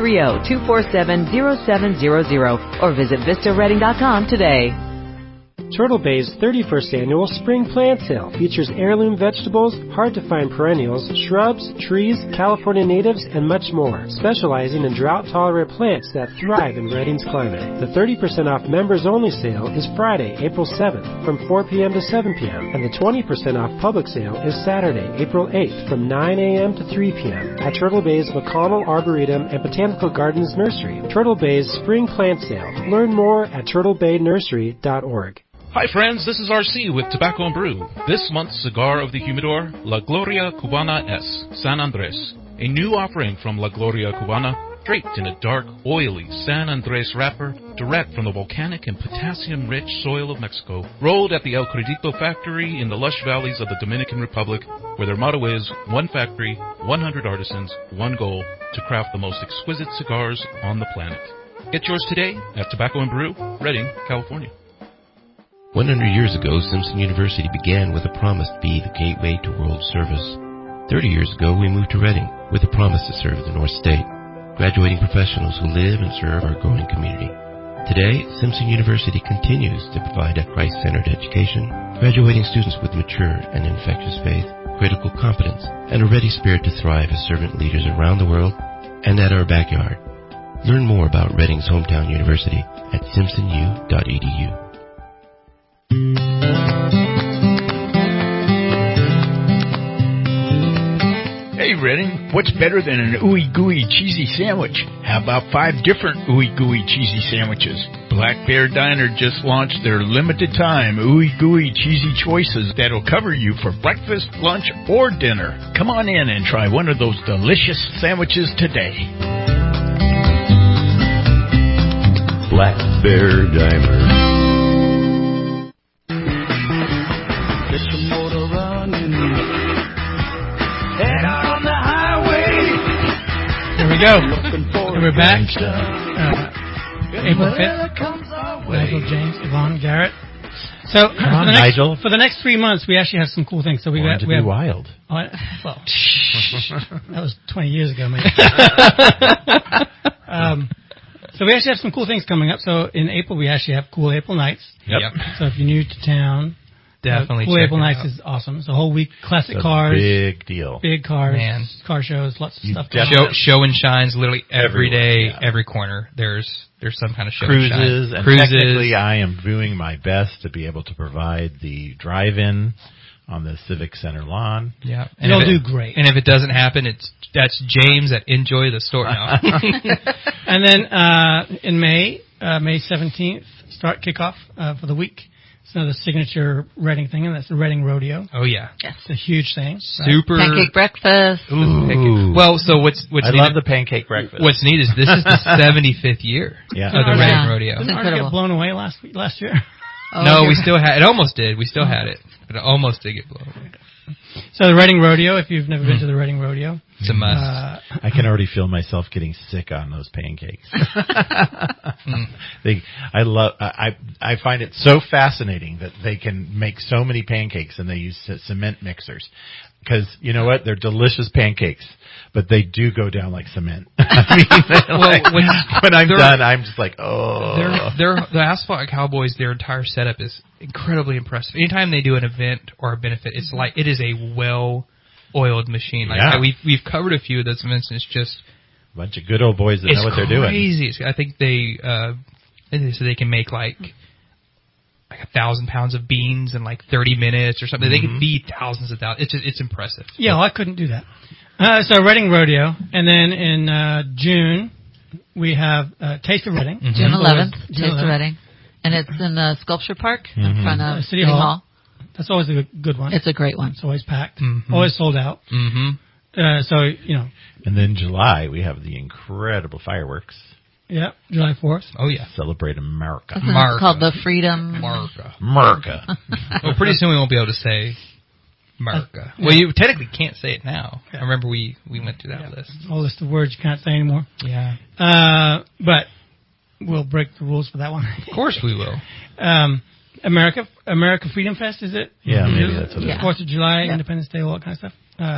530-247-0700 or visit vistaredding.com today. Turtle Bay's 31st annual Spring Plant Sale features heirloom vegetables, hard-to-find perennials, shrubs, trees, California natives, and much more, specializing in drought-tolerant plants that thrive in Redding's climate. The 30% off members-only sale is Friday, April 7th, from 4 p.m. to 7 p.m., and the 20% off public sale is Saturday, April 8th, from 9 a.m. to 3 p.m. at Turtle Bay's McConnell Arboretum and Botanical Gardens Nursery. Turtle Bay's Spring Plant Sale. Learn more at turtlebaynursery.org. Hi friends, this is RC with Tobacco and Brew. This month's cigar of the humidor, La Gloria Cubana S, San Andres. A new offering from La Gloria Cubana, draped in a dark, oily San Andres wrapper, direct from the volcanic and potassium-rich soil of Mexico. Rolled at the El Credito factory in the lush valleys of the Dominican Republic, where their motto is, one factory, 100 artisans, one goal, to craft the most exquisite cigars on the planet. Get yours today at Tobacco and Brew, Redding, California. 100 years ago, Simpson University began with a promise to be the gateway to world service. 30 years ago, we moved to Redding with a promise to serve the North State, graduating professionals who live and serve our growing community. Today, Simpson University continues to provide a Christ-centered education, graduating students with mature and infectious faith, critical competence, and a ready spirit to thrive as servant leaders around the world and at our backyard. Learn more about Reading's hometown university at simpsonu.edu. Hey, Reading, what's better than an ooey gooey cheesy sandwich? How about 5 different ooey gooey cheesy sandwiches? Black Bear Diner just launched their limited time ooey gooey cheesy choices that'll cover you for breakfast, lunch, or dinner. Come on in and try one of those delicious sandwiches today. Black Bear Diner. Get the motor running. Head out on the highway. Here we go. And we're back. April 5th. Nigel, James, Yvonne, Garrett. So for the next 3 months, we actually have some cool things. So we have wild. Well, that was 20 years ago, maybe. So we actually have some cool things coming up. So in April, we actually have Cool April Nights. Yep. So if you're new to town, definitely Cool April Nights is awesome. It's a whole week, classic cars. Big deal. Big cars, Man. Car shows, lots of stuff. Show and shines literally every day, every corner. There's some kind of show Cruises, and shine. and Cruises. technically I am doing my best to be able to provide the drive-in on the Civic Center lawn. Yeah. And you'll do great. And if it doesn't happen, that's James at Enjoy the Store now. And then in May 17th, start kickoff for the week. It's another signature Reading thing, and that's the Reading Rodeo. Oh, yeah. It's a huge thing. Super. Pancake breakfast. Ooh. Well, so what's I neat love the pancake breakfast. What's neat is this is the 75th year of the Reading Rodeo. Didn't ours get blown away last year? No, we still had it. Almost did. We still had it, but it almost did get blown away. So the Reading Rodeo, if you've never been to the Reading Rodeo, it's a must. I can already feel myself getting sick on those pancakes. I find it so fascinating that they can make so many pancakes and they use cement mixers. Because you know what? They're delicious pancakes, but they do go down like cement. I mean, when I'm done, I'm just like, oh. The Asphalt Cowboys, their entire setup is incredibly impressive. Anytime they do an event or a benefit, it's like it is a well-oiled machine. Like we've covered a few of those events, and it's just a bunch of good old boys that know what they're doing. It's crazy. I think they can make like 1,000 pounds of beans in like 30 minutes or something. They can feed thousands of thousands. It's impressive. Yeah, well, I couldn't do that. So Reading Rodeo, and then in June we have Taste of Reading. June 11th, Taste of Reading, and it's in the Sculpture Park in front of City Hall. That's always a good one. It's a great one. It's always packed, always sold out. So And then July we have the incredible fireworks. Yeah, July 4th. Oh, yeah. Celebrate America. It's called the Freedom. America. Well, pretty soon we won't be able to say America. Well, you technically can't say it now. I remember we went through that list. A whole list of words you can't say anymore. Yeah. But we'll break the rules for that one. Of course we will. America Freedom Fest, is it? Yeah, maybe that's what it is. 4th of July, Independence Day, all that kind of stuff.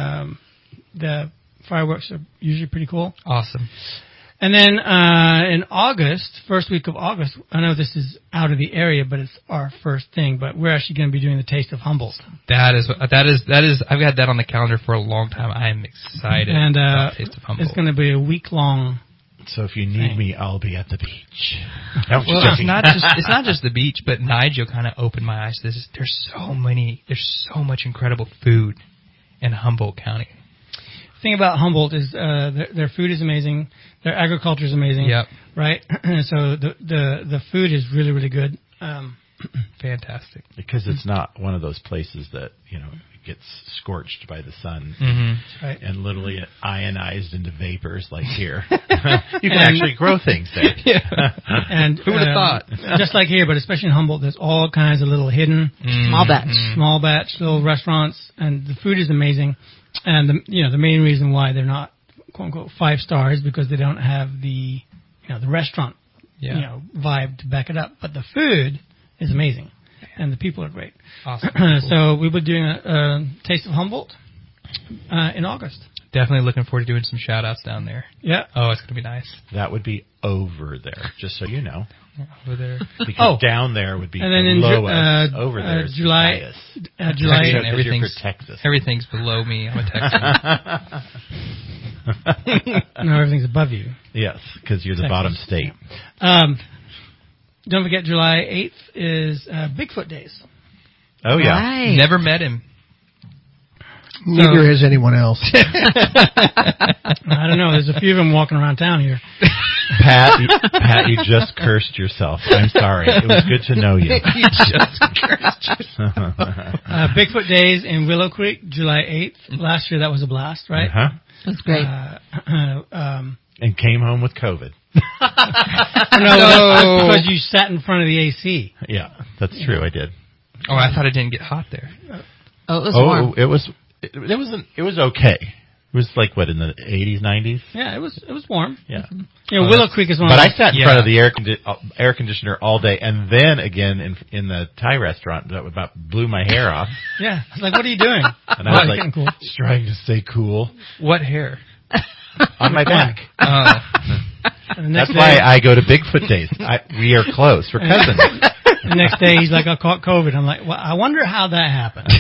The fireworks are usually pretty cool. Awesome. And then in August, first week of August, I know this is out of the area, but it's our first thing. But we're actually going to be doing the Taste of Humboldt. That is. I've got that on the calendar for a long time. I am excited. And about Taste of Humboldt. It's going to be a week long. So if you need me, I'll be at the beach. Well, it's not just the beach, but Nigel kind of opened my eyes. There's so much incredible food in Humboldt County. The thing about Humboldt is their food is amazing. Their agriculture is amazing. Yep. Right? So the food is really, really good. Fantastic. Because it's not one of those places that, gets scorched by the sun right. and literally ionized into vapors like here. You can actually grow things there. Yeah. And who would have thought? Just like here, but especially in Humboldt, there's all kinds of little hidden small batch little restaurants, and the food is amazing. And the main reason why they're not quote unquote 5 stars because they don't have the the restaurant vibe to back it up. But the food is amazing, and the people are great. Awesome. So we will be doing a Taste of Humboldt in August. Definitely looking forward to doing some shout outs down there. Yeah. Oh, it's going to be nice. That would be over there, just so you know. over there. Because down there would be and then the in lowest. Over there is July, July, Texan, everything's for Texas. Everything's below me. I'm a Texan. No, everything's above you. Yes, because you're the bottom state. Don't forget, July 8th is Bigfoot Days. Oh, yeah. Right. Never met him. Neither has anyone else. I don't know. There's a few of them walking around town here. Pat, you just cursed yourself. I'm sorry. It was good to know you. You just cursed yourself. Bigfoot Days in Willow Creek, July 8th. Last year, that was a blast, right? Uh-huh. That's great. And came home with COVID. No, that's because you sat in front of the AC. Yeah, that's true. I did. Oh, I thought it didn't get hot there. Oh, it was warm. It was okay. It was like what, in the 80s, 90s? Yeah, it was warm. Yeah. You know, Willow Creek is one. But of I sat in front of the air conditioner all day, and then again in the Thai restaurant that about blew my hair off. Yeah, it's like, what are you doing? And I was like, cool. just trying to stay cool. What hair? On my back. That's why I go to Bigfoot Days. We are close. We're cousins. The next day, he's like, I caught COVID. I'm like, well, I wonder how that happened.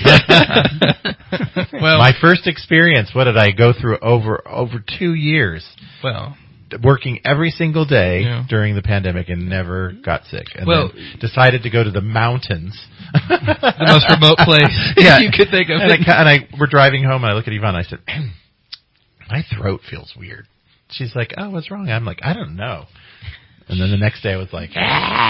Well, my first experience, what did I go through over 2 years? Well, working every single day during the pandemic and never got sick. And then decided to go to the mountains. The most remote place you could think of. We're driving home, and I look at Yvonne, and I said, my throat feels weird. She's like, oh, what's wrong? I'm like, I don't know. And then the next day I was like,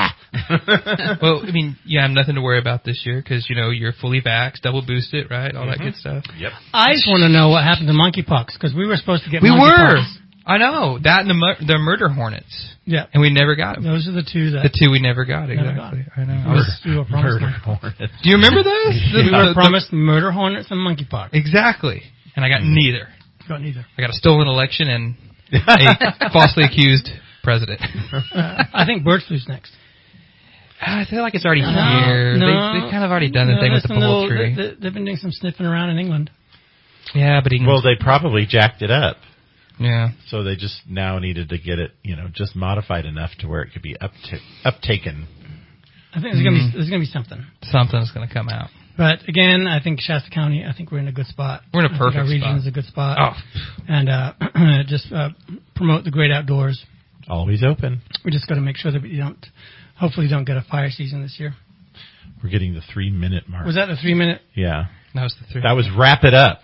Well, I mean, you have nothing to worry about this year because, you're fully vaxxed, double boosted, right? All that good stuff. Yep. I just want to know what happened to monkeypox because we were supposed to get monkeypox. We were. I know. That and the murder hornets. Yeah. And we never got them. Those are the two we never got, exactly. I know. We were promised murder hornets. Do you remember those? We were promised murder hornets and monkeypox. Exactly. And I got neither. Got neither. I got a stolen election and a falsely accused president. I think bird flu's next. I feel like it's already here. No, they've kind of already done the thing with the poultry. They've been doing some sniffing around in England. Yeah, but well, they probably jacked it up. Yeah. So they just now needed to get it, just modified enough to where it could be uptaken. I think there's gonna be something. Something's gonna come out. But again, I think Shasta County, we're in a good spot. We're in a perfect spot. Our region is a good spot. Oh. And just promote the great outdoors. Always open. We just got to make sure that we hopefully don't get a fire season this year. We're getting the 3-minute mark. Was that the 3-minute? Yeah. That was the 3. That was wrap it up.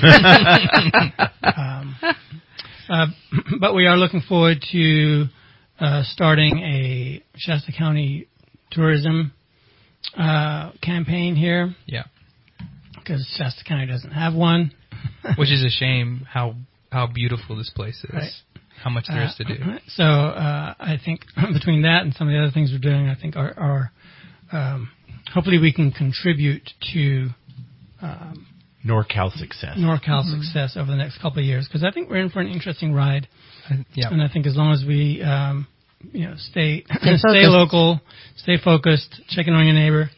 But we are looking forward to starting a Shasta County tourism campaign here. Yeah. Because Shasta County doesn't have one. Which is a shame how beautiful this place is. Right. How much there is to do. So I think between that and some of the other things we're doing, I think are hopefully we can contribute to NorCal success. Success over the next couple of years, because I think we're in for an interesting ride. Yeah. And I think as long as we stay local, stay focused, checking on your neighbor,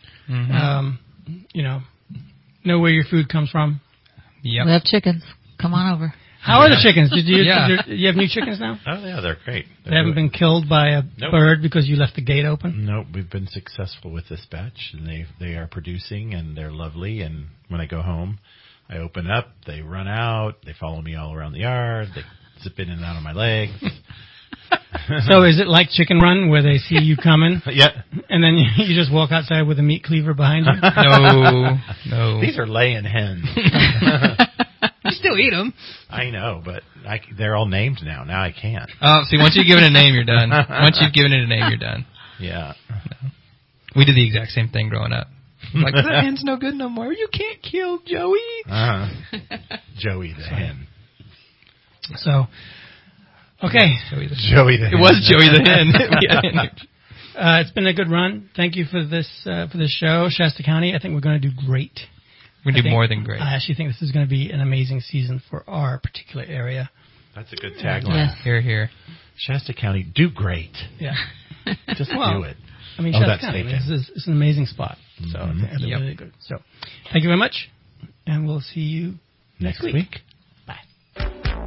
know where your food comes from. Yep. We have chickens. Come on over. How are the chickens? Did you have new chickens now? Oh, yeah, they're great. They haven't been killed by a bird because you left the gate open? Nope, we've been successful with this batch, and they are producing, and they're lovely, and when I go home, I open up, they run out, they follow me all around the yard, they zip in and out of my legs. So is it like Chicken Run where they see you coming? Yeah. And then you just walk outside with a meat cleaver behind you? No. These are laying hens. You still eat them. I know, but they're all named now. Now I can't. Oh, see, once you've given it a name, you're done. Once you've given it a name, you're done. Yeah. No. We did the exact same thing growing up. Like, that hen's no good no more. You can't kill Joey. Joey the hen. So, okay. Joey the hen. It was Joey the hen. It's been a good run. Thank you for this show, Shasta County. I think we're going to do great. We're going to do more than great. I actually think this is going to be an amazing season for our particular area. That's a good tagline. Yes. Hear, hear. Shasta County, do great. Yeah. Just do it. I mean, Shasta County is an amazing spot. So I think that's really good. So thank you very much, and we'll see you next week. Bye.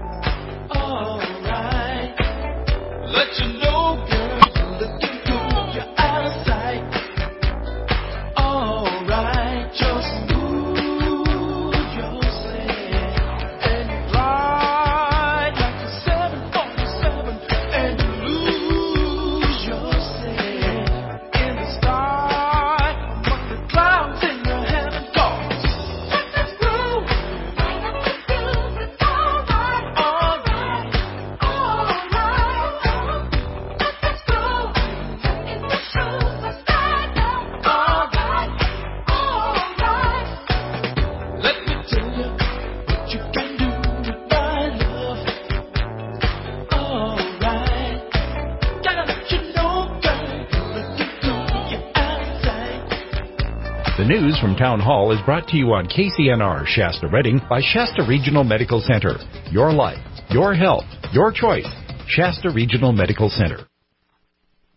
All right. Let you know, girl, you're looking cool. The news from Town Hall is brought to you on KCNR Shasta Redding by Shasta Regional Medical Center. Your life, your health, your choice. Shasta Regional Medical Center.